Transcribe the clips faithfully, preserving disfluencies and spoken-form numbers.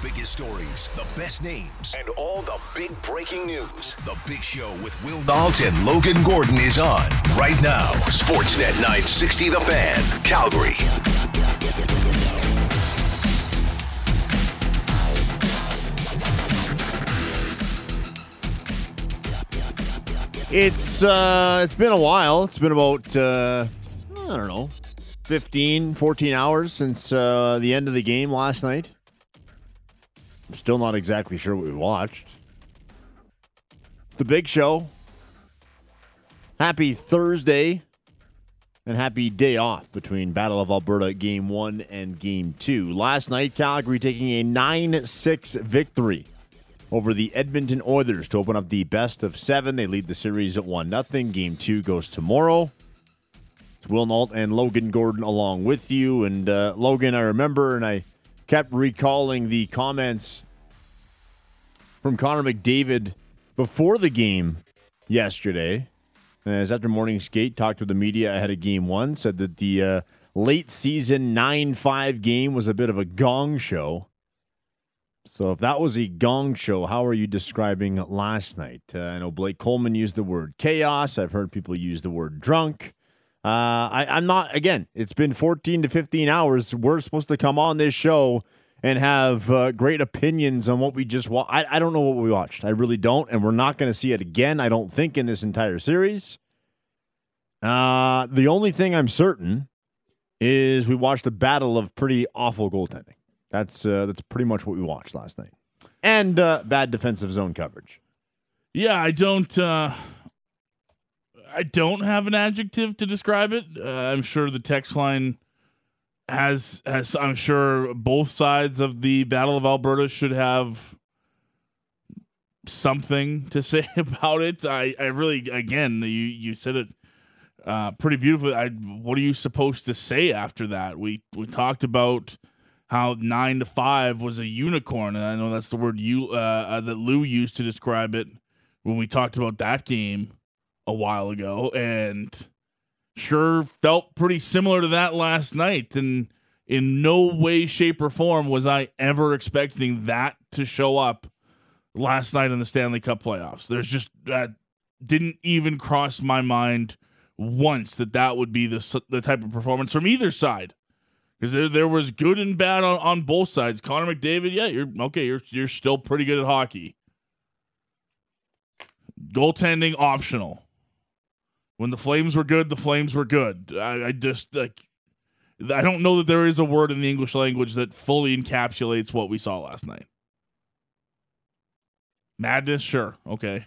biggest stories, the best names, and all the big breaking news. The Big Show with Will Nault and Logan Gordon is on right now. Sportsnet nine sixty The Fan, Calgary. It's uh, it's been a while. It's been about, uh, I don't know, fifteen, fourteen hours since uh, the end of the game last night. I'm still not exactly sure what we watched. It's the Big Show. Happy Thursday and happy day off between Battle of Alberta Game one and Game two. Last night, Calgary taking a nine six victory over the Edmonton Oilers to open up the best of seven. They lead the series at one nothing. Game two goes tomorrow. It's Will Nault and Logan Gordon along with you. And uh, Logan, I remember, and I kept recalling the comments from Connor McDavid before the game yesterday. As after morning skate, talked to the media ahead of game one, said that the uh, late season nine five game was a bit of a gong show. So if that was a gong show, how are you describing last night? Uh, I know Blake Coleman used the word chaos. I've heard people use the word drunk. Uh, I, I'm not, again, it's been fourteen to fifteen hours. We're supposed to come on this show and have uh, great opinions on what we just watched. I, I don't know what we watched. I really don't, and we're not going to see it again, I don't think, in this entire series. Uh, the only thing I'm certain is we watched a battle of pretty awful goaltending. That's uh, that's pretty much what we watched last night. And uh, bad defensive zone coverage. Yeah, I don't uh, I don't have an adjective to describe it. Uh, I'm sure the text line has has I'm sure both sides of the Battle of Alberta should have something to say about it. I, I really again you you said it uh, pretty beautifully. I what are you supposed to say after that? We we talked about how nine to five was a unicorn, and I know that's the word you uh, uh, that Lou used to describe it when we talked about that game a while ago, and sure felt pretty similar to that last night. And in no way, shape, or form was I ever expecting that to show up last night in the Stanley Cup playoffs. There's just that didn't even cross my mind once that that would be the the type of performance from either side. Because there, there was good and bad on, on both sides. Connor McDavid, yeah, you're okay. You're you're still pretty good at hockey. Goaltending optional. When the Flames were good, the Flames were good. I, I just like, I don't know that there is a word in the English language that fully encapsulates what we saw last night. Madness, sure, okay.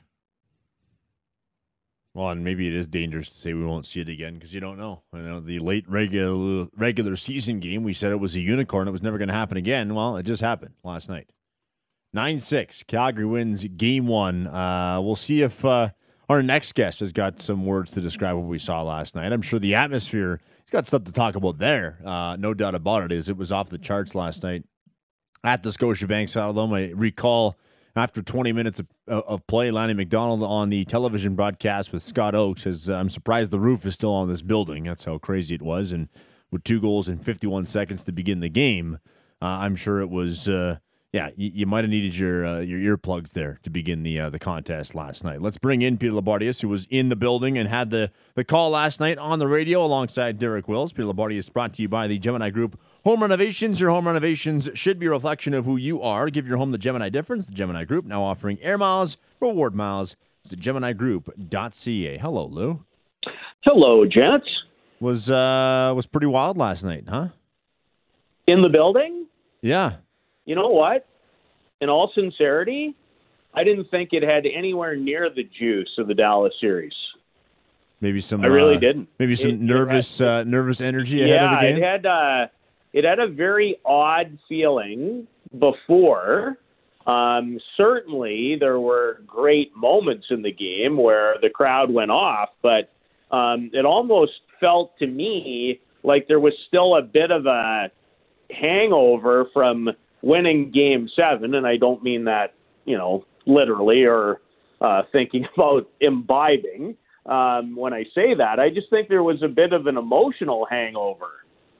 Well, and maybe it is dangerous to say we won't see it again because you don't know. You know, the late regular regular season game, we said it was a unicorn. It was never going to happen again. Well, it just happened last night. nine six, Calgary wins game one. Uh, we'll see if uh, our next guest has got some words to describe what we saw last night. I'm sure the atmosphere, he's got stuff to talk about there. Uh, no doubt about it. Is It was off the charts last night at the Scotiabank Saddledome. I recall after twenty minutes of, of play, Lanny McDonald on the television broadcast with Scott Oakes says, I'm surprised the roof is still on this building. That's how crazy it was. And with two goals in fifty-one seconds to begin the game, uh, I'm sure it was, uh, yeah, you, you might have needed your uh, your earplugs there to begin the uh, the contest last night. Let's bring in Peter Labardius, who was in the building and had the, the call last night on the radio alongside Derek Wills. Peter Labardius brought to you by the Gemini Group Home Renovations. Your home renovations should be a reflection of who you are. Give your home the Gemini difference. The Gemini Group now offering air miles, reward miles. It's at gemini group dot c a. Hello, Lou. Hello, gents. Was uh was pretty wild last night, huh? In the building? Yeah. You know what? In all sincerity, I didn't think it had anywhere near the juice of the Dallas series. Maybe some. I really uh, didn't. Maybe some it, nervous, it had, uh, nervous energy ahead yeah, of the game. it had. Uh, it had a very odd feeling before. Um, certainly, there were great moments in the game where the crowd went off, but um, it almost felt to me like there was still a bit of a hangover from winning Game Seven, and I don't mean that, you know, literally or uh, thinking about imbibing. Um, when I say that, I just think there was a bit of an emotional hangover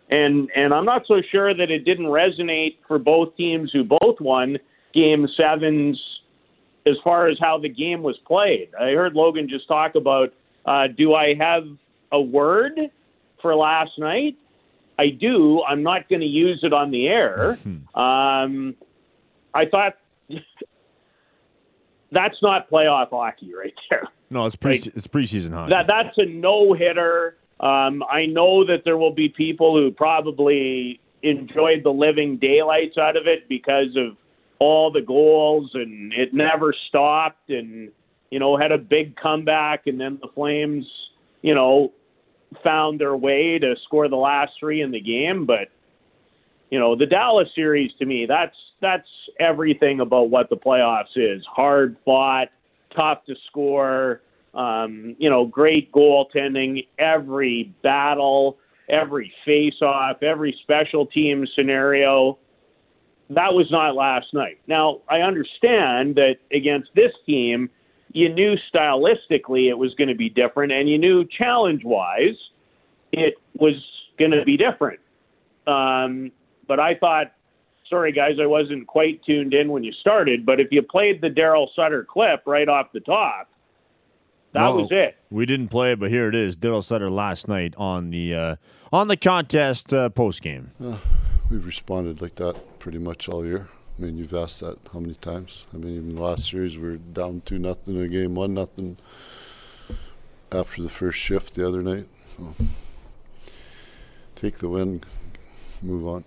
And and I'm not so sure that it didn't resonate for both teams who both won Game Sevens as far as how the game was played. I heard Logan just talk about, uh, do I have a word for last night? I do. I'm not going to use it on the air. Um, I thought that's not playoff hockey right there. No, it's pre like, it's preseason hockey. That that's a no-hitter. Um, I know that there will be people who probably enjoyed the living daylights out of it because of all the goals, and it never stopped, and you know had a big comeback, and then the Flames, you know, found their way to score the last three in the game. But you know, the Dallas series, to me, that's that's everything about what the playoffs is. Hard fought, tough to score, um, you know, great goaltending, every battle, every face-off, every special team scenario. That was not last night. Now, I understand that against this team, you knew stylistically it was going to be different, and you knew challenge-wise it was going to be different. Um, but I thought, sorry guys, I wasn't quite tuned in when you started, but if you played the Daryl Sutter clip right off the top, that no, was it. We didn't play it, but here it is. Daryl Sutter last night on the uh, on the contest uh, post game. Uh, we've responded like that pretty much all year. I mean, you've asked that how many times? I mean, even the last series, we were down two nothing in a game, one nothing after the first shift the other night. So take the win, move on.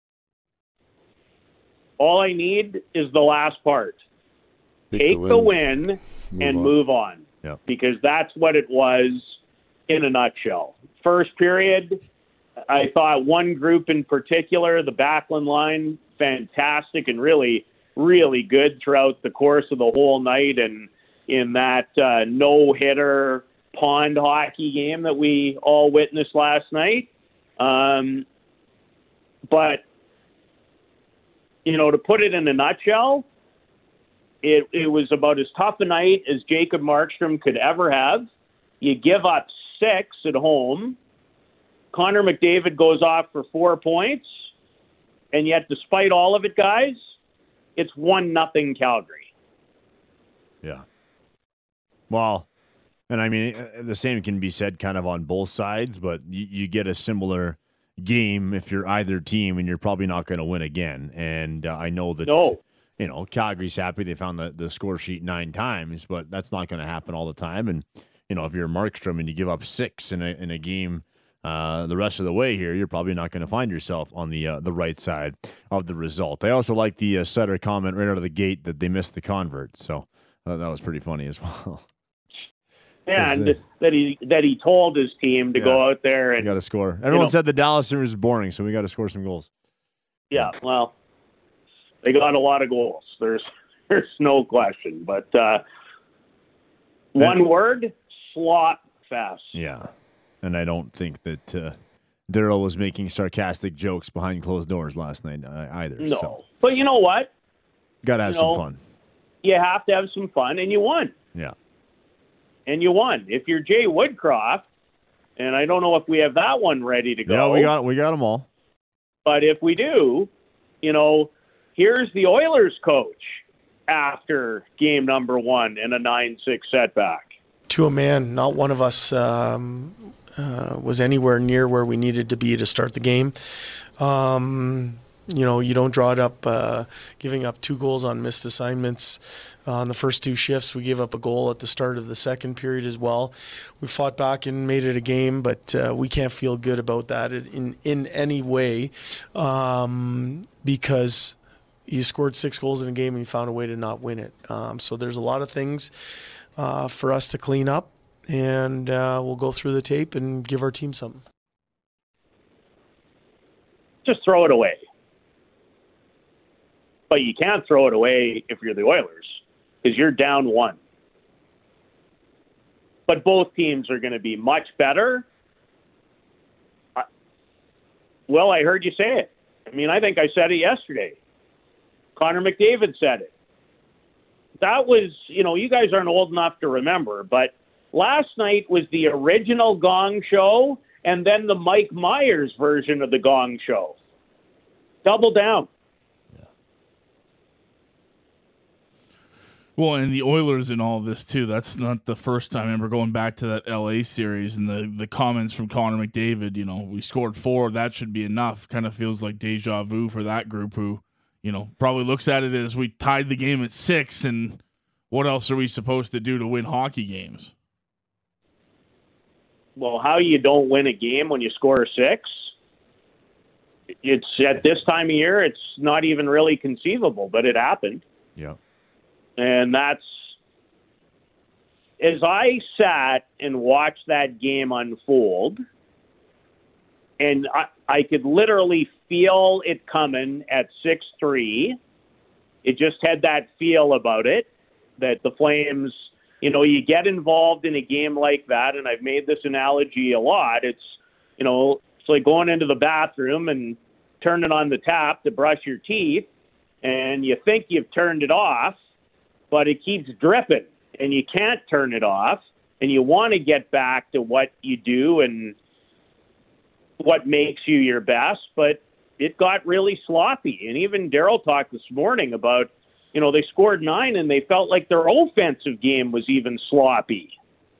All I need is the last part. Take, take the the win, win move and on. move on. Yeah. Because that's what it was in a nutshell. First period, I thought one group in particular, the Backlund line, fantastic and really, really good throughout the course of the whole night, and in that uh, no-hitter pond hockey game that we all witnessed last night. Um, but, you know, to put it in a nutshell, it, it was about as tough a night as Jacob Markstrom could ever have. You give up six at home. Connor McDavid goes off for four points. And yet, despite all of it, guys, it's one nothing Calgary. Yeah. Well, and I mean, the same can be said kind of on both sides, but you, you get a similar game if you're either team, and you're probably not going to win again. And uh, I know that, no. you know, Calgary's happy they found the, the score sheet nine times, but that's not going to happen all the time. And, you know, if you're Markstrom and you give up six in a, in a game uh, the rest of the way here, you're probably not going to find yourself on the uh, the right side of the result. I also like the uh, Sutter comment right out of the gate that they missed the convert. So uh, that was pretty funny as well. And uh, that he that he told his team to yeah, go out there and got to score. Everyone you know, said the Dallas series is boring, so we got to score some goals. Yeah, well, they got a lot of goals. There's there's no question. But uh, one and, word: slot fest. Yeah, and I don't think that uh, Daryl was making sarcastic jokes behind closed doors last night uh, either. No, so. But you know what? Got to have you some know, fun. You have to have some fun, and you won. Yeah. And you won. If you're Jay Woodcroft, and I don't know if we have that one ready to go. Yeah, we got we got them all. But if we do, you know, here's the Oilers coach after game number one in a nine six setback. To a man, not one of us um, uh, was anywhere near where we needed to be to start the game. Um, you know, you don't draw it up, uh, giving up two goals on missed assignments. Uh, on the first two shifts, we gave up a goal at the start of the second period as well. We fought back and made it a game, but uh, we can't feel good about that in, in any way um, because you scored six goals in a game and you found a way to not win it. Um, so there's a lot of things uh, for us to clean up, and uh, we'll go through the tape and give our team something. Just throw it away. But you can't throw it away if you're the Oilers, because you're down one. But both teams are going to be much better. Uh, well, I heard you say it. I mean, I think I said it yesterday. Connor McDavid said it. That was, you know, you guys aren't old enough to remember, but last night was the original Gong Show, and then the Mike Myers version of the Gong Show. Double down. Well, and the Oilers in all of this, too. That's not the first time. I remember going back to that L A series and the, the comments from Connor McDavid, you know, we scored four, that should be enough. Kind of feels like deja vu for that group who, you know, probably looks at it as we tied the game at six, and what else are we supposed to do to win hockey games? Well, how you don't win a game when you score six? It's at this time of year, it's not even really conceivable, but it happened. Yeah. And that's, as I sat and watched that game unfold, and I, I could literally feel it coming at six three. It just had that feel about it, that the Flames, you know, you get involved in a game like that, and I've made this analogy a lot. It's, you know, it's like going into the bathroom and turning on the tap to brush your teeth, and you think you've turned it off, but it keeps dripping, and you can't turn it off, and you want to get back to what you do and what makes you your best, but it got really sloppy. And even Daryl talked this morning about, you know, they scored nine, and they felt like their offensive game was even sloppy.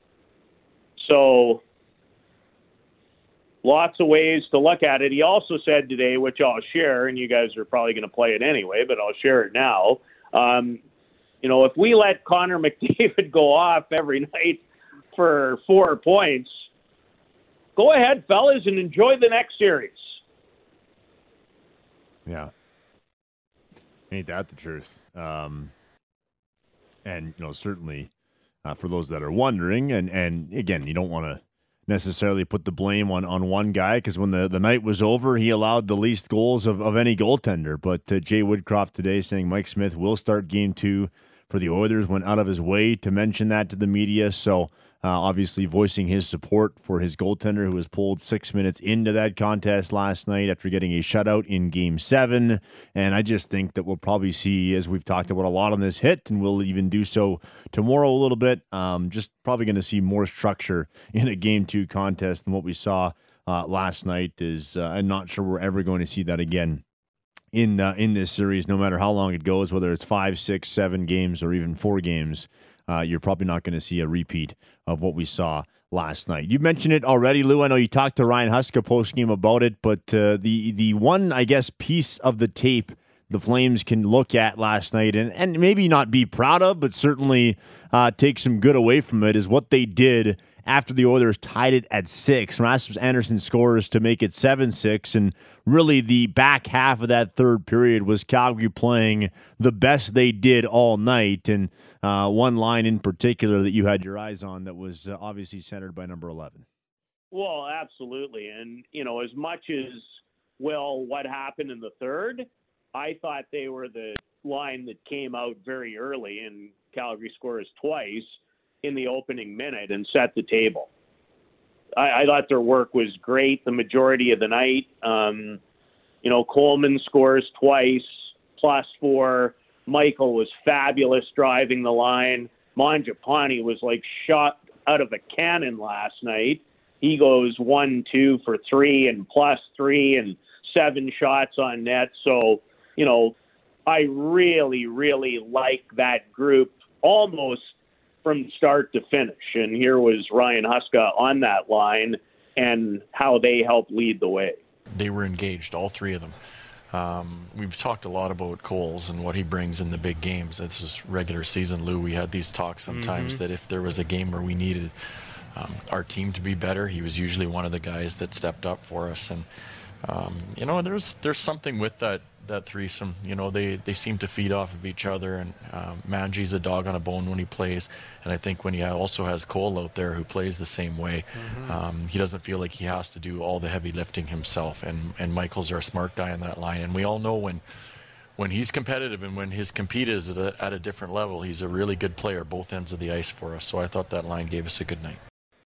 So lots of ways to look at it. He also said today, which I'll share, and you guys are probably going to play it anyway, but I'll share it now. Um, You know, if we let Connor McDavid go off every night for four points, go ahead, fellas, and enjoy the next series. Yeah. Ain't that the truth? Um, and, you know, certainly uh, for those that are wondering, and, and again, you don't want to necessarily put the blame on, on one guy, because when the, the night was over, he allowed the least goals of, of any goaltender. But uh, Jay Woodcroft today saying Mike Smith will start game two for the Oilers, went out of his way to mention that to the media. So uh, obviously voicing his support for his goaltender, who was pulled six minutes into that contest last night after getting a shutout in game seven. And I just think that we'll probably see, as we've talked about a lot on this hit, and we'll even do so tomorrow a little bit, um, just probably going to see more structure in a game two contest than what we saw uh, last night. Is uh, I'm not sure we're ever going to see that again in uh, in this series, no matter how long it goes, whether it's five, six, seven games, or even four games. Uh, you're probably not going to see a repeat of what we saw last night. You mentioned it already, Lou. I know you talked to Ryan Huska post-game about it, but uh, the the one, I guess, piece of the tape the Flames can look at last night and, and maybe not be proud of, but certainly uh, take some good away from it, is what they did after the Oilers tied it at six. Rasmus Andersson scores to make it seven six, and really the back half of that third period was Calgary playing the best they did all night. And uh, one line in particular that you had your eyes on that was uh, obviously centered by number eleven. Well, absolutely. And, you know, as much as, well, what happened in the third, I thought they were the line that came out very early, and Calgary scores twice in the opening minute and set the table. I, I thought their work was great the majority of the night. Um, you know, Coleman scores twice, plus four. Michael was fabulous driving the line. Mangiapane was like shot out of a cannon last night. He goes one, two for three and plus three and seven shots on net. So, you know, I really, really like that group almost from start to finish. And here was Ryan Huska on that line and how they helped lead the way. They were engaged, all three of them. Um, we've talked a lot about Coles and what he brings in the big games. This is regular season, Lou. We had these talks sometimes mm-hmm. that if there was a game where we needed um, our team to be better, he was usually one of the guys that stepped up for us. And um, you know, there's there's something with that that threesome. You know, they they seem to feed off of each other, and um, Mangy's a dog on a bone when he plays. And I think when he also has Cole out there who plays the same way, mm-hmm. um, he doesn't feel like he has to do all the heavy lifting himself. And and Michael's our smart guy on that line, and we all know when when he's competitive and when his compete is at a, at a different level, he's a really good player both ends of the ice for us. So I thought that line gave us a good night.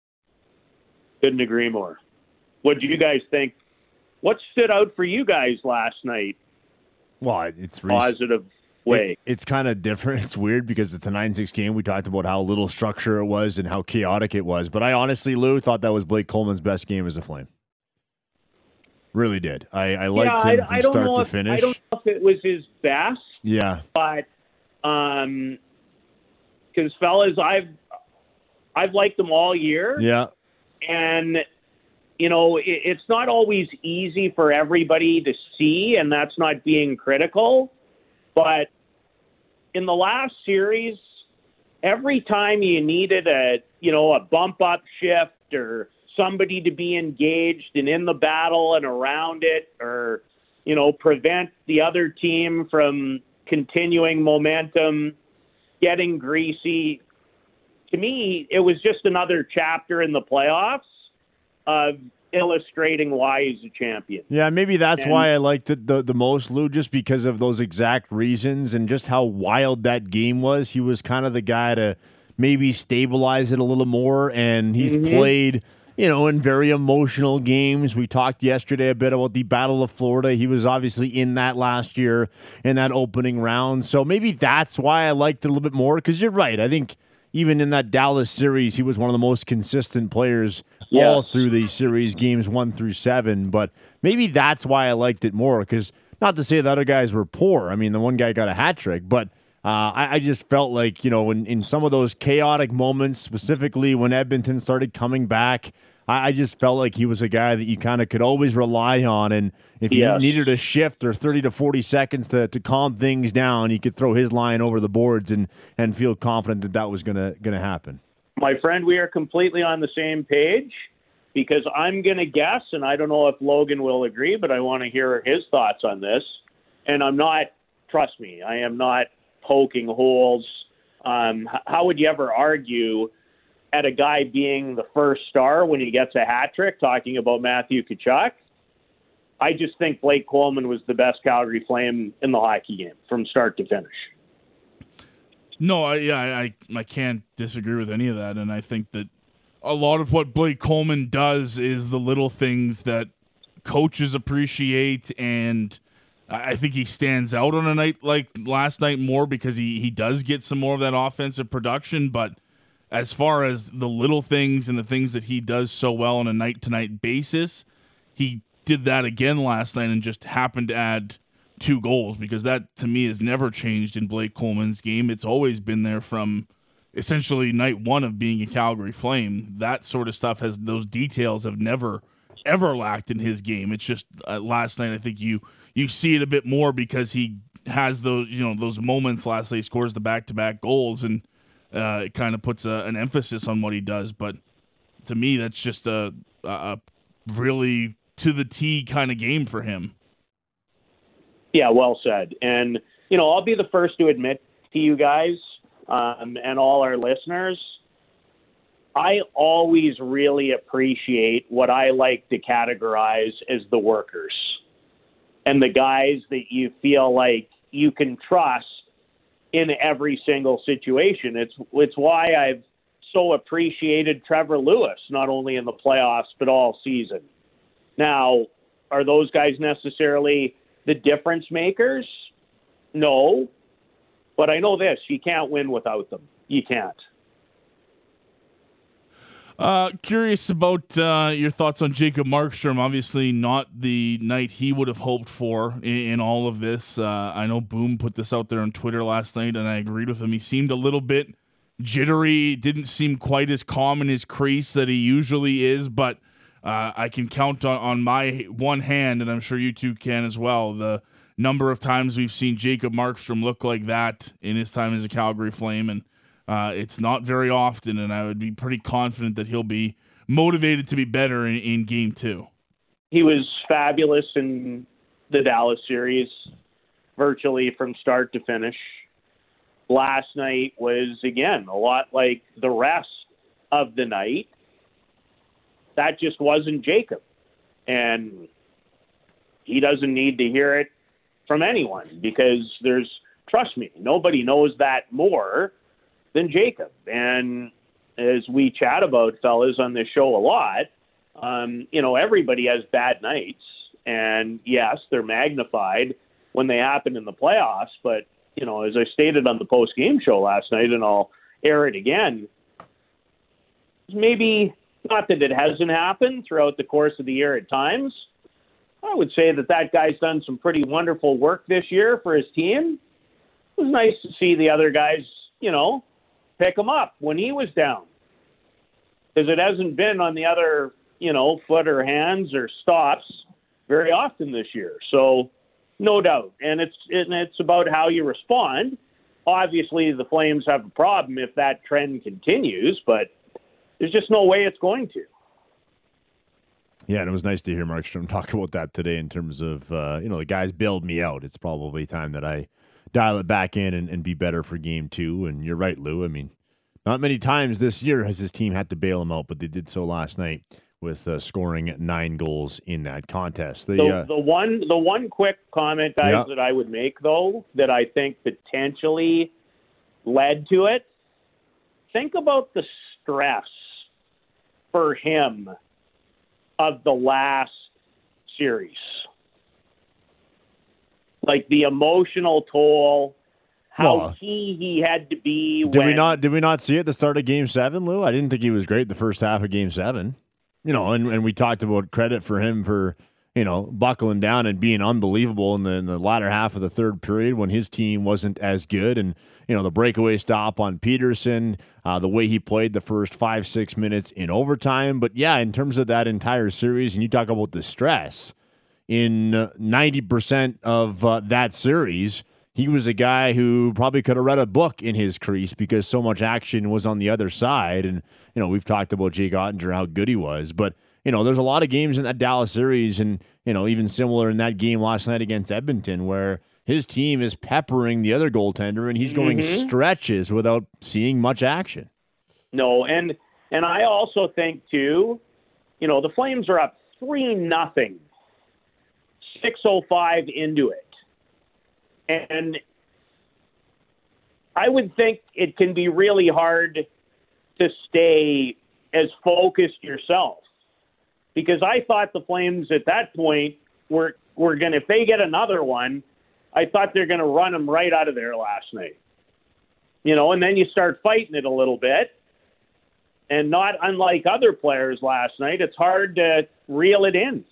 Couldn't agree more. What do you guys think? What stood out for you guys last night? Well, it's positive. way. It, it's kind of different. It's weird because it's a nine six game. We talked about how little structure it was and how chaotic it was. But I honestly, Lou, thought that was Blake Coleman's best game as a Flame. Really did. I, I liked yeah, him I, from I don't start know to if, finish. I don't know if it was his best. Yeah. But um, because fellas, I've I've liked them all year. Yeah. And you know, it, it's not always easy for everybody to see, and that's not being critical. But in the last series, every time you needed a, you know, a bump up shift or somebody to be engaged and in the battle and around it, or, you know, prevent the other team from continuing momentum, getting greasy. To me, it was just another chapter in the playoffs of illustrating why he's a champion. Yeah, maybe that's and, why I liked it the, the most, Lou, just because of those exact reasons and just how wild that game was. He was kind of the guy to maybe stabilize it a little more, and he's mm-hmm. played, you know, in very emotional games. We talked yesterday a bit about the Battle of Florida. He was obviously in that last year in that opening round. So maybe that's why I liked it a little bit more, because you're right. I think even in that Dallas series, he was one of the most consistent players yes. all through the series, games one through seven. But maybe that's why I liked it more, because not to say the other guys were poor. I mean, the one guy got a hat trick, but uh, I, I just felt like, you know, in, in some of those chaotic moments, specifically when Edmonton started coming back, I, I just felt like he was a guy that you kind of could always rely on. And if you yes. needed a shift or thirty to forty seconds to, to calm things down, you could throw his line over the boards and, and feel confident that that was going to going to happen. My friend, we are completely on the same page, because I'm going to guess, and I don't know if Logan will agree, but I want to hear his thoughts on this. And I'm not, trust me, I am not poking holes. Um, how would you ever argue at a guy being the first star when he gets a hat trick, talking about Matthew Tkachuk? I just think Blake Coleman was the best Calgary Flame in the hockey game from start to finish. No, I, yeah, I, I can't disagree with any of that, and I think that a lot of what Blake Coleman does is the little things that coaches appreciate, and I think he stands out on a night like last night more because he, he does get some more of that offensive production, but as far as the little things and the things that he does so well on a night-to-night basis, he did that again last night and just happened to add two goals, because that, to me, has never changed in Blake Coleman's game. It's always been there from essentially night one of being a Calgary Flame. That sort of stuff has, those details have never, ever lacked in his game. It's just uh, last night, I think you you see it a bit more because he has those, you know, those moments last night. He scores the back-to-back goals, and uh, it kind of puts a, an emphasis on what he does. But to me, that's just a, a really to the T kind of game for him. Yeah, well said. And, you know, I'll be the first to admit to you guys um, and all our listeners, I always really appreciate what I like to categorize as the workers and the guys that you feel like you can trust in every single situation. It's it's why I've so appreciated Trevor Lewis, not only in the playoffs, but all season. Now, are those guys necessarily the difference makers? No. But I know this, you can't win without them. You can't. Uh, curious about uh, your thoughts on Jacob Markstrom. Obviously not the night he would have hoped for in, in all of this. Uh, I know Boom put this out there on Twitter last night, and I agreed with him. He seemed a little bit jittery, didn't seem quite as calm in his crease that he usually is, but uh, I can count on, on my one hand, and I'm sure you two can as well, the number of times we've seen Jacob Markstrom look like that in his time as a Calgary Flame, and Uh, it's not very often, and I would be pretty confident that he'll be motivated to be better in, in game two. He was fabulous in the Dallas series, virtually from start to finish. Last night was, again, a lot like the rest of the night. That just wasn't Jacob. And he doesn't need to hear it from anyone, because there's, trust me, nobody knows that more than Jacob. And as we chat about, fellas, on this show a lot, um, you know, everybody has bad nights. And yes, they're magnified when they happen in the playoffs, but you know, as I stated on the post-game show last night, and I'll air it again, maybe not that it hasn't happened throughout the course of the year at times. I would say that that guy's done some pretty wonderful work this year for his team. It was nice to see the other guys, you know, pick him up when he was down. Because it hasn't been on the other, you know, foot or hands or stops very often this year. So, no doubt. And it's and it's about how you respond. Obviously, the Flames have a problem if that trend continues, but there's just no way it's going to. Yeah, and it was nice to hear Markstrom talk about that today in terms of, uh, you know, the guys bailed me out. It's probably time that I dial it back in and, and be better for game two. And you're right, Lou. I mean, not many times this year has his team had to bail him out, but they did so last night with uh, scoring nine goals in that contest. The, the, uh, the one the one quick comment, guys, yeah. that I would make, though, that I think potentially led to it, think about the stress for him of the last series. Like the emotional toll, how Well, key he had to be. Did when, we not? Did we not see it at the start of Game Seven, Lou? I didn't think he was great the first half of Game Seven. You know, and, and we talked about credit for him for, you know, buckling down and being unbelievable in the, in the latter half of the third period when his team wasn't as good. And, you know, the breakaway stop on Peterson, uh, the way he played the first five, six minutes in overtime. But, yeah, in terms of that entire series, and you talk about the stress, in ninety percent of uh, that series, he was a guy who probably could have read a book in his crease because so much action was on the other side. And, you know, we've talked about Jake Ottinger, how good he was. But, you know, there's a lot of games in that Dallas series and, you know, even similar in that game last night against Edmonton where his team is peppering the other goaltender and he's going Mm-hmm. stretches without seeing much action. No, and and I also think, too, you know, the Flames are up three nothing, six oh five into it. And I would think it can be really hard to stay as focused yourself. Because I thought the Flames at that point were were going to, if they get another one, I thought they're going to run them right out of there last night. You know, and then you start fighting it a little bit. And not unlike other players last night, it's hard to reel it in.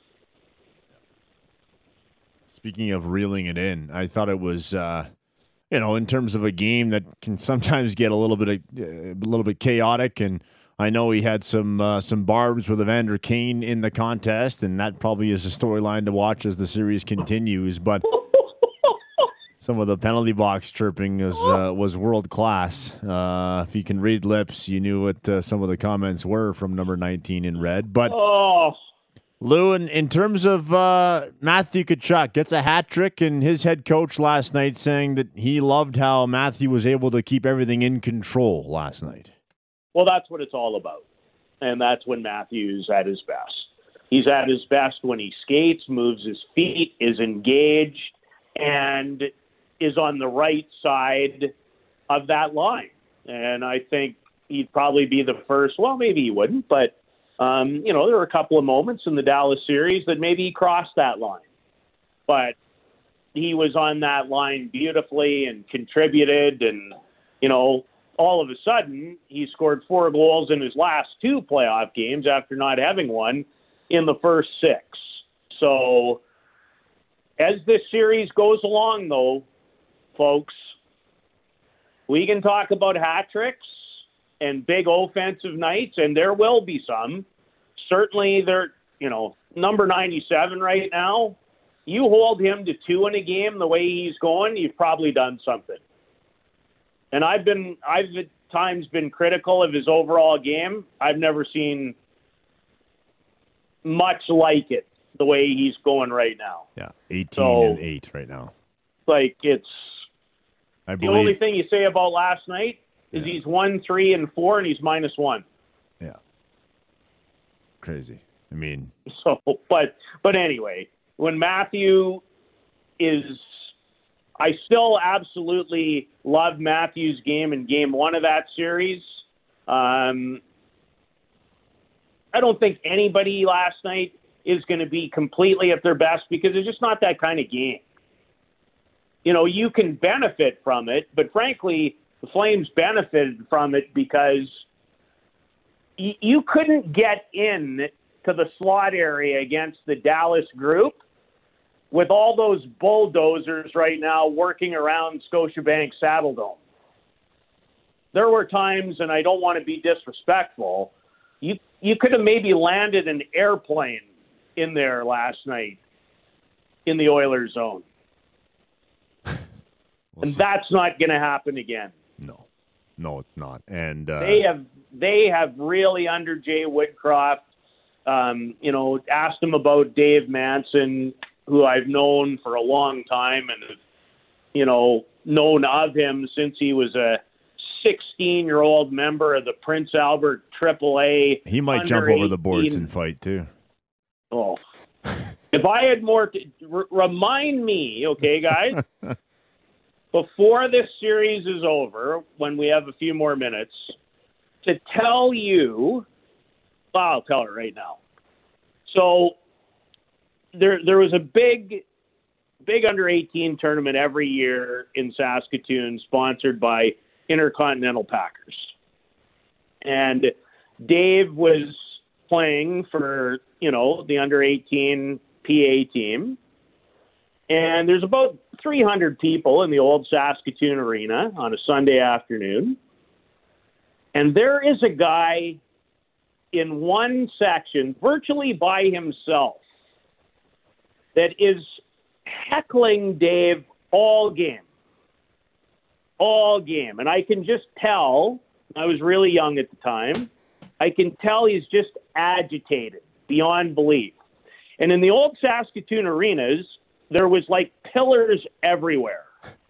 Speaking of reeling it in, I thought it was, uh, you know, in terms of a game that can sometimes get a little bit of, uh, a little bit chaotic, and I know he had some uh, some barbs with Evander Kane in the contest, and that probably is a storyline to watch as the series continues. But some of the penalty box chirping was uh, was world class. Uh, if you can read lips, you knew what uh, some of the comments were from number nineteen in red. But Oh, Lou, in, in terms of uh, Matthew Tkachuk, gets a hat trick, and his head coach last night saying that he loved how Matthew was able to keep everything in control last night. well, that's what it's all about. And that's when Matthew's at his best. He's at his best when he skates, moves his feet, is engaged, and is on the right side of that line. And I think he'd probably be the first, well, maybe he wouldn't, but Um, you know, there were a couple of moments in the Dallas series that maybe he crossed that line. But he was on that line beautifully and contributed. And, you know, all of a sudden, he scored four goals in his last two playoff games after not having one in the first six. So as this series goes along, though, folks, we can talk about hat tricks and big offensive nights, and there will be some. Certainly, they're, you know, number ninety-seven right now, you hold him to two in a game the way he's going, you've probably done something. And I've been, I've at times been critical of his overall game. I've never seen much like it the way he's going right now. Yeah, eighteen So- and eight right now. Like, it's I the only believe. thing you say about last night is Yeah. he's one, three, and four, and he's minus one. Yeah. Crazy. I mean, So, but but anyway, when Matthew is, I still absolutely love Matthew's game in game one of that series. Um, I don't think anybody last night is going to be completely at their best because it's just not that kind of game. you know, you can benefit from it, but frankly, the Flames benefited from it because y- you couldn't get in to the slot area against the Dallas group with all those bulldozers right now working around Scotiabank Saddledome. There were times, and I don't want to be disrespectful, you you could have maybe landed an airplane in there last night in the Oilers zone. We'll and see. that's not going to happen again. No, no, it's not. And uh, They have they have really, under Jay Woodcroft, um, you know, asked him about Dave Manson, who I've known for a long time and, you know, known of him since he was a sixteen-year-old member of the Prince Albert triple A. he might jump over the boards and fight too. Oh, if I had more, to, r- remind me, okay, guys, before this series is over, when we have a few more minutes, to tell you, well, I'll tell it right now. So there, there was a big, big under eighteen tournament every year in Saskatoon, sponsored by Intercontinental Packers. And Dave was playing for, you know, the under eighteen P A team. And there's about three hundred people in the old Saskatoon arena on a Sunday afternoon. And there is a guy in one section, virtually by himself, that is heckling Dave all game. All game. And I can just tell, I was really young at the time, I can tell he's just agitated beyond belief. And in the old Saskatoon arenas, there was like pillars everywhere.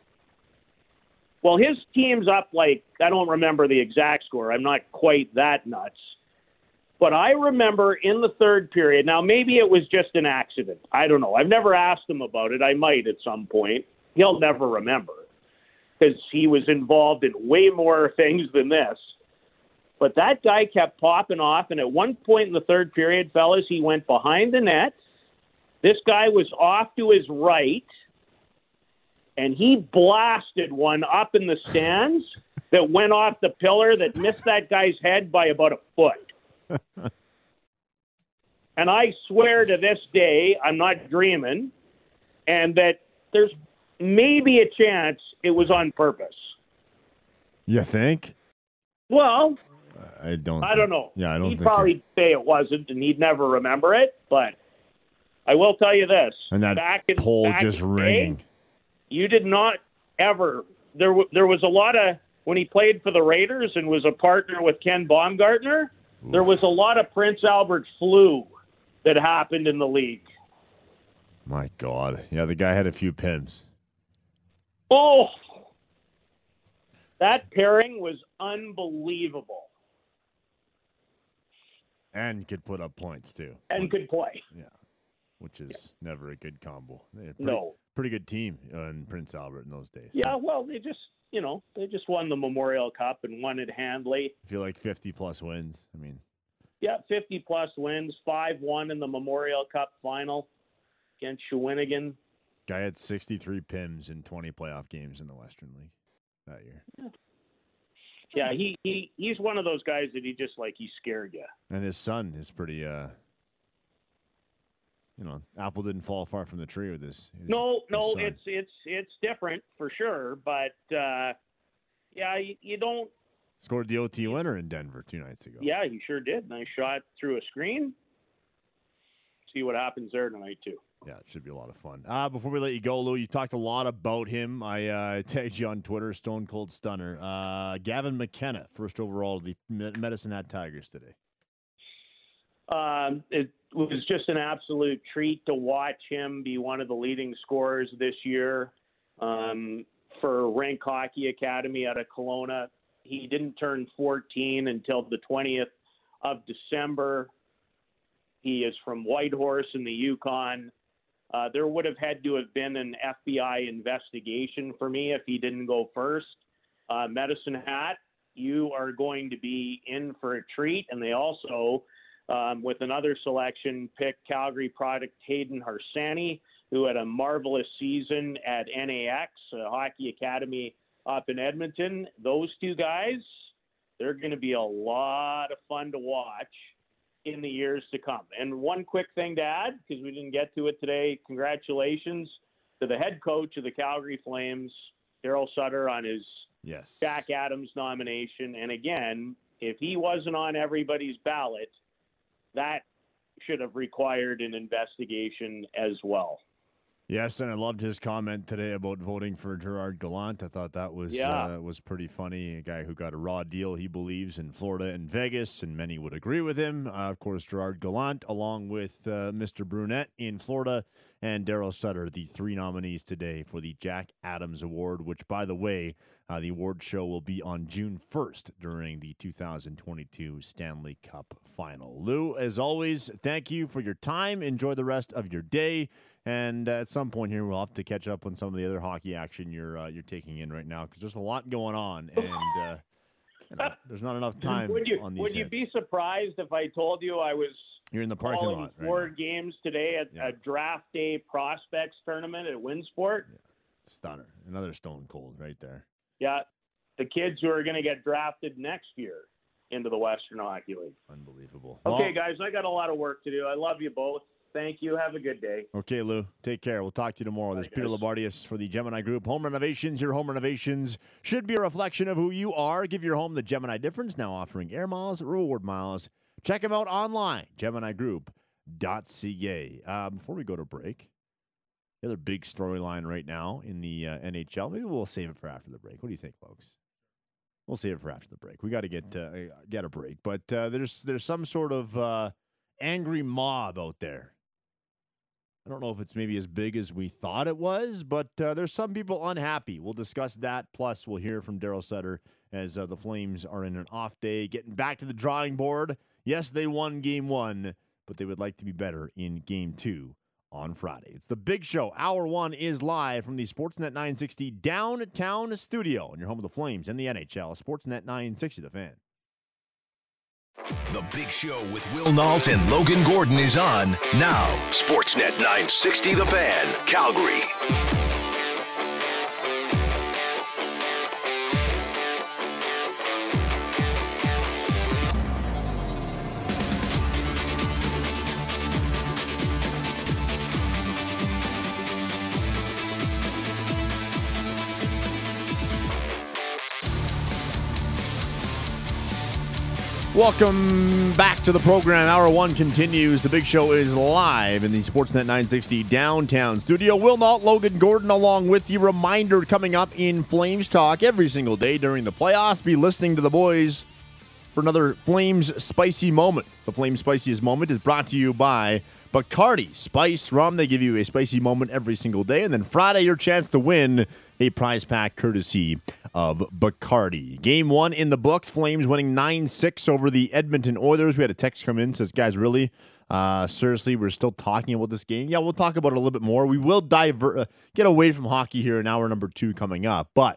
Well, his team's up like, I don't remember the exact score. I'm not quite that nuts. But I remember in the third period, now maybe it was just an accident. I don't know. I've never asked him about it. I might at some point. He'll never remember because he was involved in way more things than this. But that guy kept popping off, and at one point in the third period, fellas, he went behind the net. This guy was off to his right, and he blasted one up in the stands that went off the pillar that missed that guy's head by about a foot. And I swear to this day, I'm not dreaming, and that there's maybe a chance it was on purpose. You think? Well, I don't. I think, don't know. Yeah, I don't He'd think. probably you're- say it wasn't, and he'd never remember it. But I will tell you this: And that back in, pole back just in the ringing. day, you did not ever. There, w- there was a lot of when he played for the Raiders and was a partner with Ken Baumgartner. Oof. There was a lot of Prince Albert flu that happened in the league. My God, yeah, the guy had a few pims. Oh, that pairing was unbelievable. And could put up points, too. And could play. Yeah, which is yeah. never a good combo. They had a pretty, no. Pretty good team uh, in Prince Albert in those days. Yeah, well, they just, you know, they just won the Memorial Cup and won it handily. I feel like fifty-plus wins. I mean. Yeah, fifty-plus wins, five one in the Memorial Cup final against Shawinigan. Guy had sixty-three pims in twenty playoff games in the Western League that year. Yeah. Yeah, he, he he's one of those guys that he just like he scared you. And his son is pretty, uh, you know, apple didn't fall far from the tree with his. his no, his no, son. it's it's it's different for sure, but uh, yeah, you, you don't. Scored the O T winner in Denver two nights ago. Yeah, he sure did. Nice shot through a screen. See what happens there tonight too. Yeah, it should be a lot of fun. Uh, before we let you go, Lou, you talked a lot about him. I uh, tagged you on Twitter, Stone Cold Stunner. Uh, Gavin McKenna, first overall of the Medicine Hat Tigers today. Um, it was just an absolute treat to watch him be one of the leading scorers this year um, for Rink Hockey Academy out of Kelowna. He didn't turn fourteen until the twentieth of December. He is from Whitehorse in the Yukon. Uh, there would have had to have been an F B I investigation for me if he didn't go first. Uh, Medicine Hat, you are going to be in for a treat. And they also, um, with another selection, picked Calgary product Hayden Harsani, who had a marvelous season at N A X, a hockey academy up in Edmonton. Those two guys, they're going to be a lot of fun to watch in the years to come. And one quick thing to add, because we didn't get to it today, congratulations to the head coach of the Calgary Flames, Daryl Sutter, on his yes. Jack Adams nomination. And again, if he wasn't on everybody's ballot, that should have required an investigation as well. Yes, and I loved his comment today about voting for Gerard Gallant. I thought that was yeah. uh, was pretty funny. A guy who got a raw deal, he believes, in Florida and Vegas, and many would agree with him. Uh, of course, Gerard Gallant, along with uh, Mister Brunette in Florida, and Daryl Sutter, the three nominees today for the Jack Adams Award, which, by the way, uh, the award show will be on June first during the two thousand twenty-two Stanley Cup Final. Lou, as always, thank you for your time. Enjoy the rest of your day. And uh, at some point here, we'll have to catch up on some of the other hockey action you're uh, you're taking in right now, because there's a lot going on, and uh, you know, there's not enough time would you, on these Would you heads. be surprised if I told you I was You're in the parking calling lot right four now. games today at Yeah. a draft day prospects tournament at Winsport? Yeah. Stunner. Another stone cold right there. Yeah, the kids who are going to get drafted next year into the Western Hockey League. Unbelievable. Okay, Well, guys, I got a lot of work to do. I love you both. Thank you. Have a good day. Okay, Lou. Take care. We'll talk to you tomorrow. There's Bye, Peter guys. Labardius for the Gemini Group. Home renovations. Your home renovations should be a reflection of who you are. Give your home the Gemini difference. Now offering air miles, reward miles. Check them out online, gemini group dot c a. Uh, before we go to break, the other big storyline right now in the uh, N H L, maybe we'll save it for after the break. What do you think, folks? We'll save it for after the break. We got to get uh, get a break. But uh, there's there's some sort of uh, angry mob out there. I don't know if it's maybe as big as we thought it was, but uh, there's some people unhappy. We'll discuss that. Plus, we'll hear from Daryl Sutter as uh, the Flames are in an off day, getting back to the drawing board. Yes, they won game one, but they would like to be better in game two on Friday. It's the Big Show. Hour one is live from the Sportsnet nine sixty downtown studio, and you're home of the Flames and the N H L. Sportsnet nine sixty, The Fan. The Big Show with Will Nault and Logan Gordon is on now. Sportsnet nine sixty The Fan, Calgary. Welcome back to the program. Hour one continues. The Big Show is live in the Sportsnet nine sixty downtown studio. Will Nault, Logan Gordon along with you. Reminder coming up in Flames Talk every single day during the playoffs. Be listening to the boys for another Flames Spicy Moment. The Flames Spiciest Moment is brought to you by Bacardi Spice Rum. They give you a spicy moment every single day. And then Friday, your chance to win a prize pack courtesy of Bacardi. Game one in the books. Flames winning nine six over the Edmonton Oilers. We had a text come in, says, guys, really? Uh, seriously, we're still talking about this game? Yeah, we'll talk about it a little bit more. We will divert, uh, get away from hockey here in hour number two coming up. But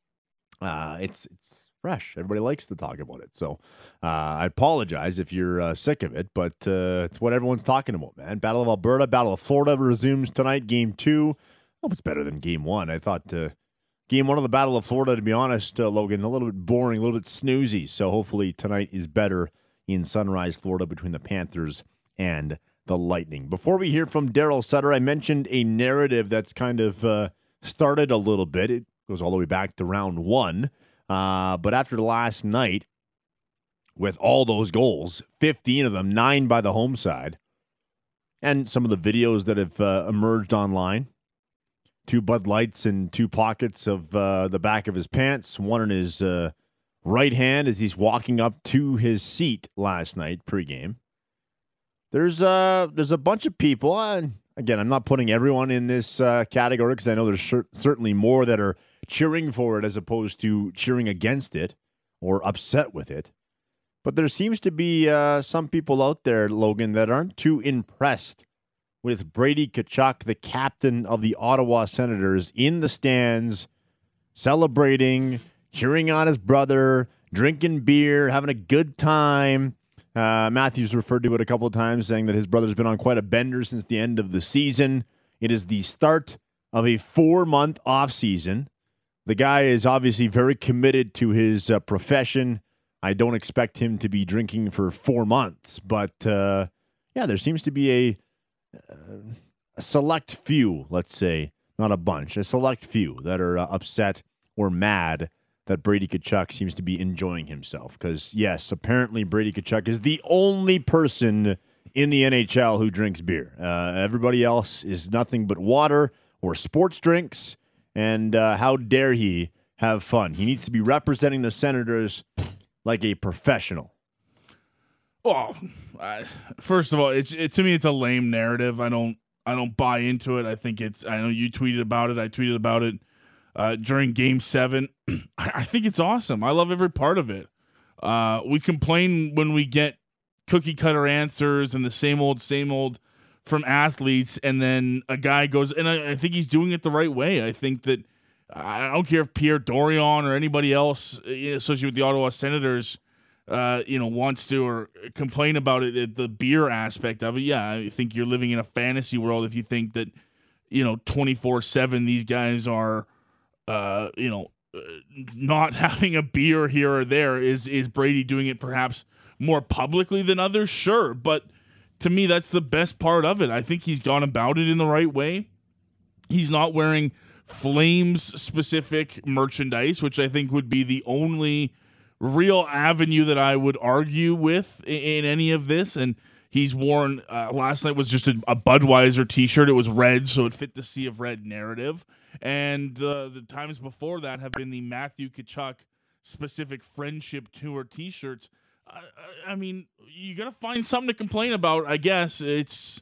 uh, it's it's fresh. Everybody likes to talk about it. So uh, I apologize if you're uh, sick of it, but uh, it's what everyone's talking about, man. Battle of Alberta, Battle of Florida resumes tonight, game two. I hope it's better than game one. I thought uh, game one of the Battle of Florida, to be honest, uh, Logan, a little bit boring, a little bit snoozy. So hopefully tonight is better in Sunrise, Florida, between the Panthers and the Lightning. Before we hear from Daryl Sutter, I mentioned a narrative that's kind of uh, started a little bit. It goes all the way back to round one. Uh, but after last night, with all those goals, fifteen of them, nine by the home side, and some of the videos that have uh, emerged online, two Bud Lights and two pockets of uh, the back of his pants, one in his uh, right hand as he's walking up to his seat last night pregame. There's, uh, there's a bunch of people, uh, again, I'm not putting everyone in this uh, category because I know there's cer- certainly more that are cheering for it as opposed to cheering against it or upset with it. But there seems to be uh, some people out there, Logan, that aren't too impressed with Brady Tkachuk, the captain of the Ottawa Senators, in the stands, celebrating, cheering on his brother, drinking beer, having a good time. Uh, Matthews referred to it a couple of times, saying that his brother's been on quite a bender since the end of the season. It is the start of a four-month offseason. The guy is obviously very committed to his uh, profession. I don't expect him to be drinking for four months, but uh, yeah, there seems to be a, uh, a select few, let's say, not a bunch, a select few that are uh, upset or mad that Brady Tkachuk seems to be enjoying himself. Because, yes, apparently Brady Tkachuk is the only person in the N H L who drinks beer. Uh, everybody else is nothing but water or sports drinks, and uh, how dare he have fun. He needs to be representing the Senators like a professional. Well, I, first of all, it's it, to me it's a lame narrative. I don't I don't buy into it. I think it's I know you tweeted about it. I tweeted about it uh, during Game Seven. I, I think it's awesome. I love every part of it. Uh, we complain when we get cookie cutter answers and the same old same old from athletes, and then a guy goes, and I, I think he's doing it the right way. I think that I don't care if Pierre Dorion or anybody else associated with the Ottawa Senators, uh, you know, wants to or complain about it, the beer aspect of it. Yeah, I think you're living in a fantasy world if you think that, you know, twenty-four seven these guys are, uh, you know, not having a beer here or there. Is is Brady doing it perhaps more publicly than others? Sure, but to me, that's the best part of it. I think he's gone about it in the right way. He's not wearing Flames-specific merchandise, which I think would be the only real avenue that I would argue with in, in any of this. And he's worn, uh, last night was just a, a Budweiser t-shirt. It was red, so it fit the Sea of Red narrative. And uh, the times before that have been the Matthew Tkachuk-specific Friendship Tour t-shirts. I, I mean, you got to find something to complain about, I guess. It's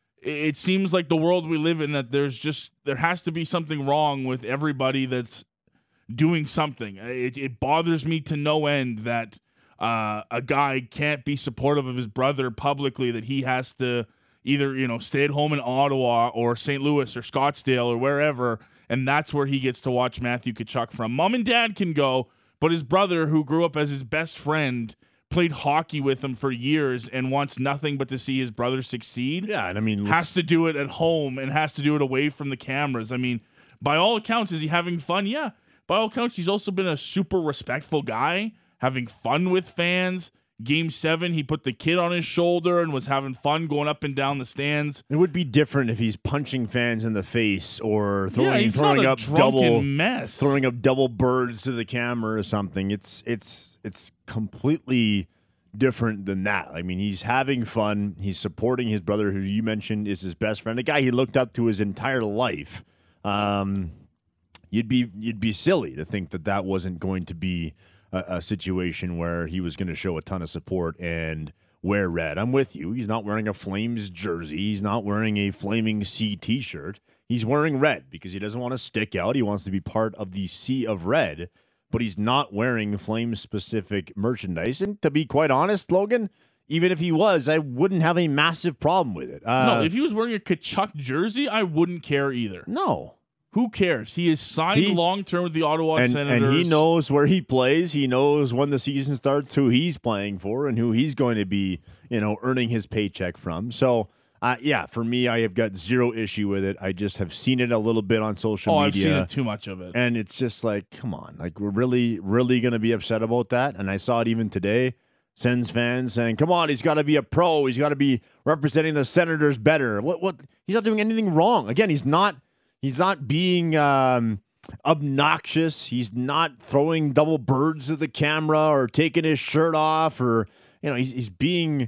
it seems like the world we live in that there's just there has to be something wrong with everybody that's doing something. It, it bothers me to no end that uh, a guy can't be supportive of his brother publicly, that he has to either, you know, stay at home in Ottawa or Saint Louis or Scottsdale or wherever, and that's where he gets to watch Matthew Tkachuk from. Mom and dad can go, but his brother, who grew up as his best friend, played hockey with him for years and wants nothing but to see his brother succeed. Yeah, and I mean, has to do it at home and has to do it away from the cameras. I mean, by all accounts, is he having fun? Yeah. By all accounts, he's also been a super respectful guy, having fun with fans. Game seven, he put the kid on his shoulder and was having fun going up and down the stands. It would be different if he's punching fans in the face or throwing yeah, he's throwing not a up double mess. throwing up double birds to the camera or something. It's it's it's completely different than that. I mean, he's having fun. He's supporting his brother, who you mentioned is his best friend, a guy he looked up to his entire life. Um, you'd be you'd be silly to think that that wasn't going to be a, a situation where he was going to show a ton of support and wear red. I'm with you. He's not wearing a Flames jersey. He's not wearing a Flaming Sea t-shirt. He's wearing red because he doesn't want to stick out. He wants to be part of the Sea of Red, but he's not wearing Flames-specific merchandise. And to be quite honest, Logan, even if he was, I wouldn't have a massive problem with it. Uh, no, if he was wearing a Tkachuk jersey, I wouldn't care either. No. Who cares? He is signed He- long-term with the Ottawa And, Senators. and he knows where he plays. He knows when the season starts, who he's playing for, and who he's going to be, you know, earning his paycheck from. So, uh, yeah, for me, I have got zero issue with it. I just have seen it a little bit on social Oh, I've media. seen it too much of it. And it's just like, come on, like we're really, really going to be upset about that. And I saw it even today. Sens fans saying, come on, he's got to be a pro. He's got to be representing the Senators better. What, what, he's not doing anything wrong. Again, he's not, he's not being um, obnoxious. He's not throwing double birds at the camera or taking his shirt off or, you know, he's, he's being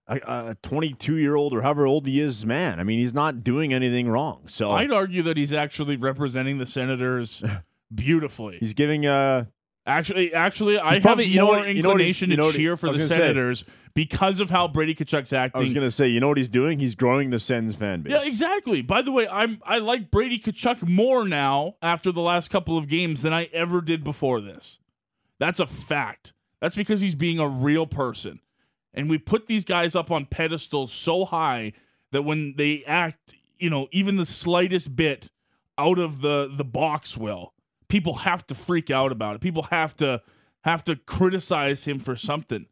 a twenty-two-year-old or however old he is man. I mean, he's not doing anything wrong. So I'd argue that he's actually representing the Senators beautifully. he's giving a, Actually, actually, I probably- have you know more what- you know what he's- inclination you know to what he- cheer I for was the gonna say. Senators because of how Brady Tkachuk's acting. I was going to say, you know what he's doing? He's growing the Sens fan base. Yeah, exactly. By the way, I'm I like Brady Tkachuk more now after the last couple of games than I ever did before this. That's a fact. That's because he's being a real person. And we put these guys up on pedestals so high that when they act, you know, even the slightest bit out of the, the box, will, people have to freak out about it. People have to have to criticize him for something.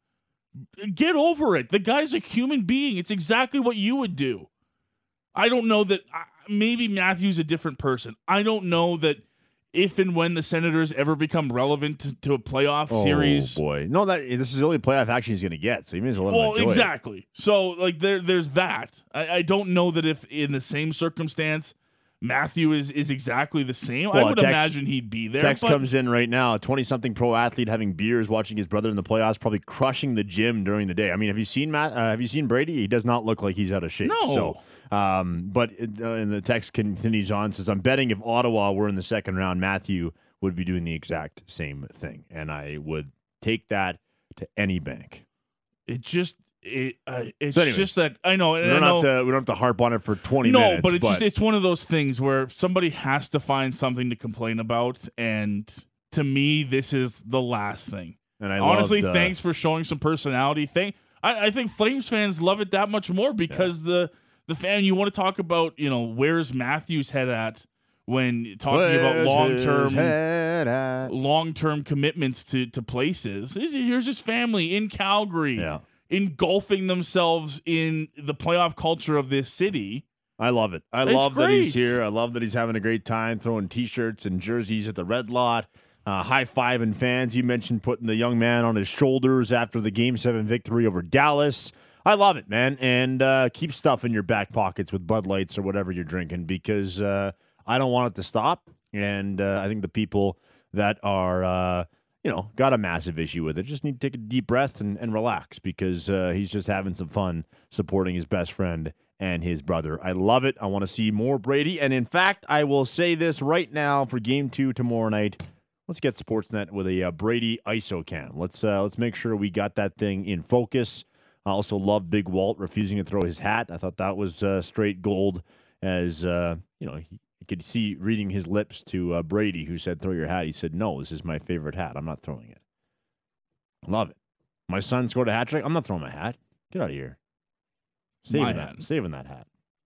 Get over it. The guy's a human being. It's exactly what you would do. I don't know that maybe Matthew's a different person. I don't know that if and when the Senators ever become relevant to, to a playoff oh, series. Oh, boy. No, that this is the only playoff action he's going to get, so he may as well let him Well, enjoy exactly. it. So, like, there, there's that. I, I don't know that if in the same circumstance Matthew is, is exactly the same. Well, I would text, imagine he'd be there. Text but, comes in right now. A twenty-something pro athlete having beers, watching his brother in the playoffs, probably crushing the gym during the day. I mean, have you seen Matt? Uh, have you seen Brady? He does not look like he's out of shape. No. So, um, but uh, and the text continues on, says, I'm betting if Ottawa were in the second round, Matthew would be doing the exact same thing. And I would take that to any bank. It just, it, uh, it's So anyways, just that, I know. We And don't, I know have to, we don't have to harp on it for twenty no, minutes. but it's just, it's one of those things where somebody has to find something to complain about. And to me, this is the last thing. and I Honestly, loved, uh, thanks for showing some personality. Thank, I, I think Flames fans love it that much more because yeah. the, the fan, you want to talk about, you know, where's Matthew's head at when talking Where's about long-term head at? long-term commitments to, to places. Here's his family in Calgary, Yeah. engulfing themselves in the playoff culture of this city. I love it. I It's love that he's great. here. I love that he's having a great time throwing T-shirts and jerseys at the Red Lot, uh, high-fiving fans. You mentioned putting the young man on his shoulders after the Game seven victory over Dallas. I love it, man. And uh, keep stuff in your back pockets with Bud Lights or whatever you're drinking because uh, I don't want it to stop. And uh, I think the people that are, uh, you know, got a massive issue with it just need to take a deep breath and, and relax because uh, he's just having some fun supporting his best friend and his brother. I love it. I want to see more Brady. And in fact, I will say this right now for game two tomorrow night. Let's get Sportsnet with a uh, Brady I S O cam. Let's uh, let's make sure we got that thing in focus. I also love Big Walt refusing to throw his hat. I thought that was uh, straight gold as, uh, you know, he, you could see reading his lips to uh, Brady, who said, throw your hat. He said, no, this is my favorite hat. I'm not throwing it. Love it. My son scored a hat trick. I'm not throwing my hat. Get out of here. Saving My that, hat. saving that hat.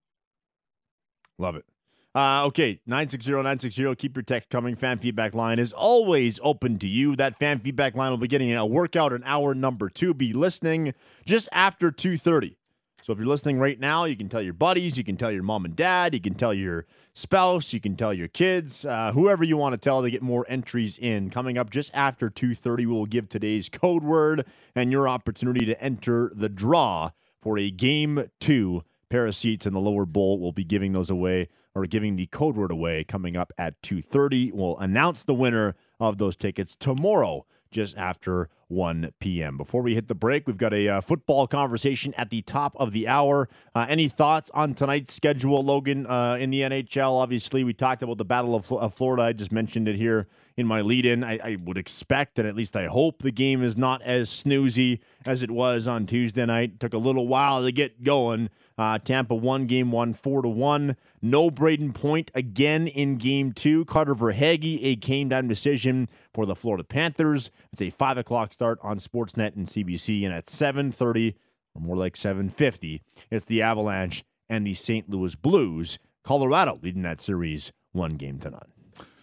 Love it. Uh, okay, nine six zero, nine six zero. Keep your text coming. Fan feedback line is always open to you. That fan feedback line will be getting a workout in hour number two. Be listening just after two thirty. So if you're listening right now, you can tell your buddies, you can tell your mom and dad, you can tell your spouse, you can tell your kids, uh, whoever you want to tell to get more entries in. Coming up just after two thirty, we will give today's code word and your opportunity to enter the draw for a game two pair of seats in the lower bowl. We'll be giving those away or giving the code word away coming up at two thirty. We'll announce the winner of those tickets tomorrow just after one p.m. Before we hit the break, we've got a uh, football conversation at the top of the hour. Uh, any thoughts on tonight's schedule, Logan, uh, in the N H L? Obviously, we talked about the Battle of, of Florida. I just mentioned it here in my lead-in. I, I would expect, and at least I hope, the game is not as snoozy as it was on Tuesday night. It took a little while to get going. Uh, Tampa won game one, four to one. No Braden Point again in game two. Carter Verhaeghe, a came-down decision for the Florida Panthers. It's a five o'clock start on Sportsnet and C B C, and at seven thirty, or more like seven fifty, it's the Avalanche and the Saint Louis Blues. Colorado leading that series one game to none.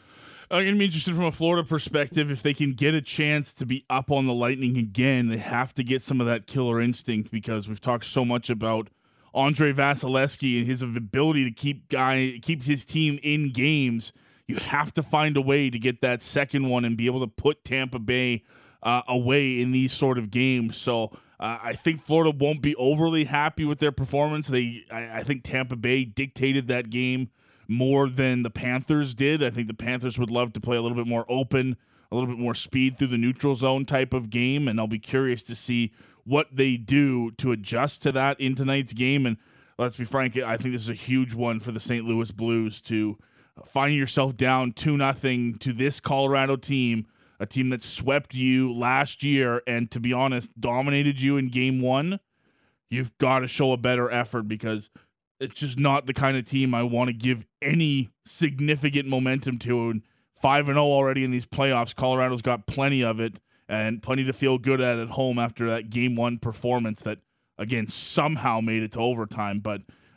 I'm going to be interested from a Florida perspective. If they can get a chance to be up on the Lightning again, they have to get some of that killer instinct because we've talked so much about Andre Vasilevsky and his ability to keep guy keep his team in games. You have to find a way to get that second one and be able to put Tampa Bay uh, away in these sort of games. So uh, I think Florida won't be overly happy with their performance. They, I, I think Tampa Bay dictated that game more than the Panthers did. I think the Panthers would love to play a little bit more open, a little bit more speed through the neutral zone type of game, and I'll be curious to see what they do to adjust to that in tonight's game. And let's be frank, I think this is a huge one for the Saint Louis Blues to find yourself down two nothing to this Colorado team, a team that swept you last year and, to be honest, dominated you in game one. You've got to show a better effort because it's just not the kind of team I want to give any significant momentum to. And five and oh already in these playoffs. Colorado's got plenty of it and plenty to feel good at at home after that game one performance that, again, somehow made it to overtime. But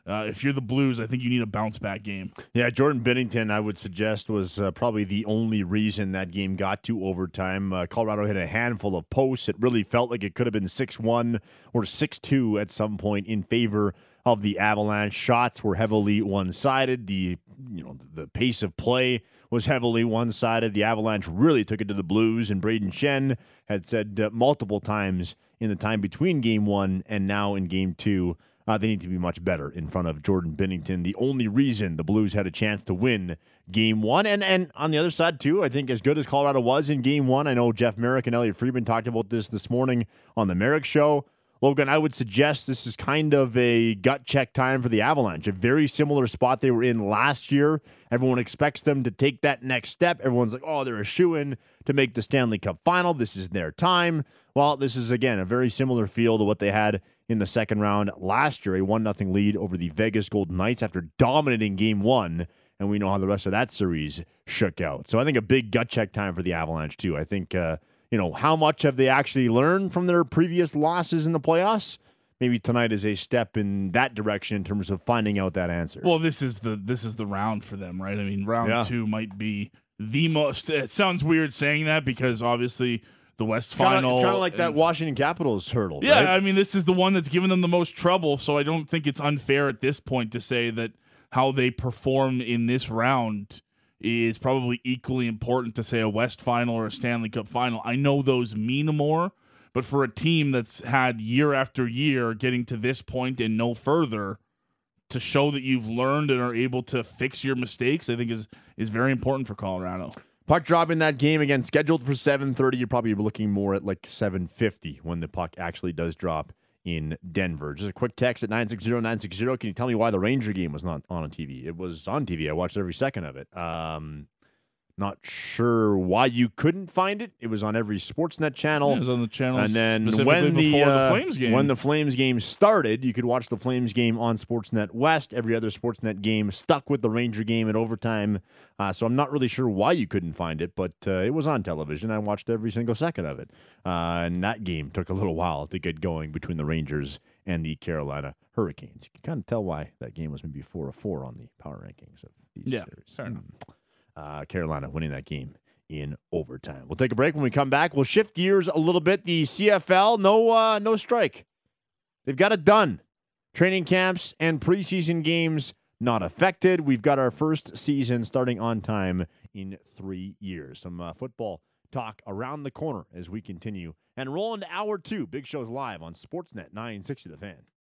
uh, if you're the Blues, I think you need a bounce back game. Yeah, Jordan Binnington, I would suggest, was uh, probably the only reason that game got to overtime. Uh, Colorado hit a handful of posts. It really felt like it could have been six one or six two at some point in favor of the Avalanche. Shots were heavily one-sided. The you know the pace of play was heavily one-sided. The Avalanche really took it to the Blues, and Braden Shen had said uh, multiple times in the time between game one and now in game two, Uh, they need to be much better in front of Jordan Binnington. The only reason the Blues had a chance to win game one. And and on the other side, too, I think as good as Colorado was in game one, I know Jeff Merrick and Elliot Friedman talked about this this morning on the Merrick Show. Logan, I would suggest this is kind of a gut check time for the Avalanche. A very similar spot they were in last year. Everyone expects them to take that next step. Everyone's like, oh, they're a shoo-in to make the Stanley Cup final. This is their time. Well, this is, again, a very similar feel to what they had in the second round last year, a one nothing lead over the Vegas Golden Knights after dominating game one, and we know how the rest of that series shook out. So I think a big gut check time for the Avalanche, too. I think, uh, you know, how much have they actually learned from their previous losses in the playoffs? Maybe tonight is a step in that direction in terms of finding out that answer. Well, this is the this is the round for them, right? I mean, round Yeah. two might be the most. It sounds weird saying that because obviously the West It's kinda- final. It's kind of like that and- Washington Capitals hurdle, Yeah, right? I mean, this is the one that's given them the most trouble, so I don't think it's unfair at this point to say that how they perform in this round is probably equally important to say a West final or a Stanley Cup final. I know those mean more, but for a team that's had year after year getting to this point and no further, to show that you've learned and are able to fix your mistakes, I think is is very important for Colorado. Puck drop in that game, again, scheduled for seven thirty. You're probably looking more at like seven fifty when the puck actually does drop in Denver. Just a quick text at nine six zero nine six zero. Can you tell me why the Ranger game was not on T V? It was on T V. I watched every second of it. Um, not sure why you couldn't find it. It was on every Sportsnet channel. Yeah, it was on the channel And then specifically when the, before uh, the Flames game. when the Flames game started, you could watch the Flames game on Sportsnet West. Every other Sportsnet game stuck with the Ranger game at overtime. Uh, so I'm not really sure why you couldn't find it, but uh, it was on television. I watched every single second of it. Uh, and that game took a little while to get going between the Rangers and the Carolina Hurricanes. You can kind of tell why that game was maybe four of four on the power rankings of these Yeah, series. fair enough. Uh, Carolina winning that game in overtime. We'll take a break. When we come back, we'll shift gears a little bit. The C F L, no, uh, no strike. They've got it done. Training camps and preseason games not affected. We've got our first season starting on time in three years. Some uh, football talk around the corner as we continue and roll into hour two. Big Show's live on Sportsnet nine sixty The Fan.